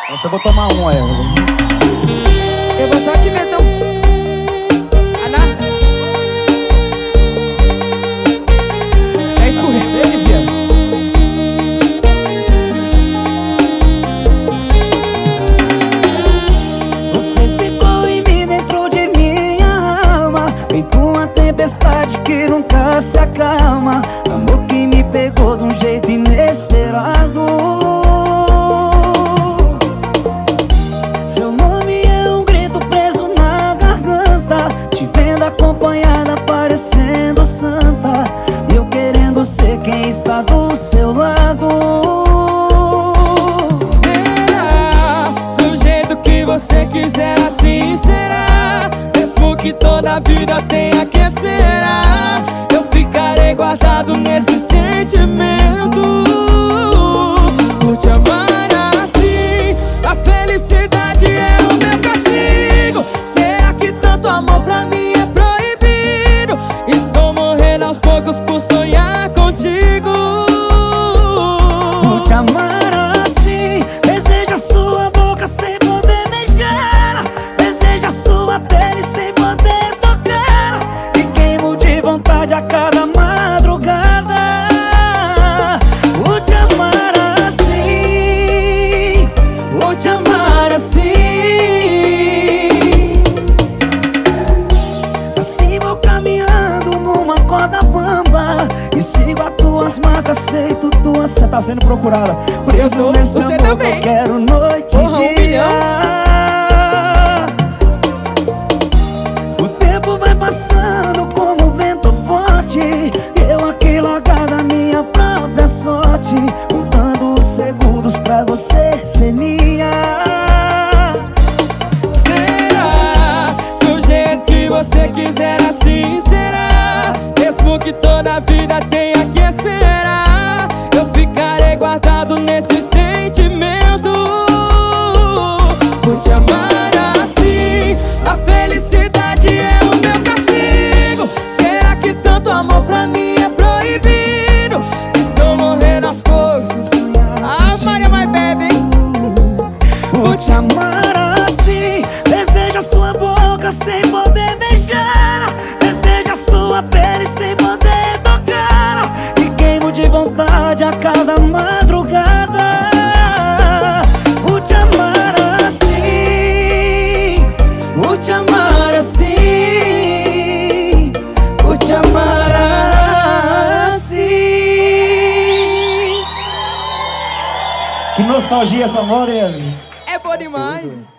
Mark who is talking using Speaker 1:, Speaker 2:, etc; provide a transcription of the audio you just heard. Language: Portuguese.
Speaker 1: Essa eu vou tomar uma,
Speaker 2: Eu vou só te ver, então. Ana. É escurrecer, viado.
Speaker 1: Você ficou em mim dentro de minha alma, feito uma tempestade que nunca se acalma. Amor que me pegou de um jeito inesperado. Seu nome é um grito preso na garganta, te vendo acompanhada parecendo santa, e eu querendo ser quem está do seu lado.
Speaker 2: Você quiser assim será, mesmo que toda a vida tenha que esperar. Eu ficarei guardado nesse sentimento, por te amar assim. A felicidade é o meu castigo. Será que tanto amor pra mim é proibido? Estou morrendo aos poucos por sonhar contigo.
Speaker 1: Por te amar assim, desejo a sua boca sem poder beijar, desejo a sua pele sem poder tocar, e queimo de vontade a cada madrugada. Por te amar assim, por te amar assim. Assim vou caminhando numa corda bamba e sigo as tuas marcas feito tua. Você tá sendo procurada, preso nesse
Speaker 2: você
Speaker 1: amor
Speaker 2: também.
Speaker 1: que eu quero noite e dia. O tempo vai passando como um vento forte, eu aqui largada a minha própria sorte, contando os segundos pra você ser minha.
Speaker 2: Será do jeito que você quiser assim será, mesmo que toda a vida tenha que esperar. Eu ficarei guardado nesse sentimento, por te amar assim. A felicidade é o meu castigo. Será que tanto amor pra mim é proibido? Estou morrendo aos poucos. Ah, Maria, mais bebe, hein?
Speaker 1: Por te amar assim, desejo a sua boca sem poder beijar, desejo a sua pele sem poder tocar, e queimo de vontade a cada madrugada. Por te amar assim, por te amar assim, por te amar assim. Que nostalgia essa moda, hein, amigo?
Speaker 2: É bom demais.